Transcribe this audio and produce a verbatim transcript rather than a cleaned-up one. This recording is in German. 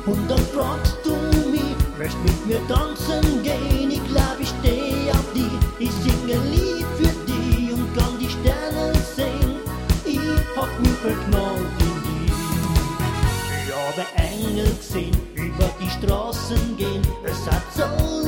Und dann fragst du mich, möchtest mit mir tanzen gehen? Ich glaub, ich steh auf die. Ich sing ein Lied für dich und kann die Sterne sehen. Ich hab mich verknallt in dich. Ich habe Engel gesehen, über die Straßen gehen. Es hat so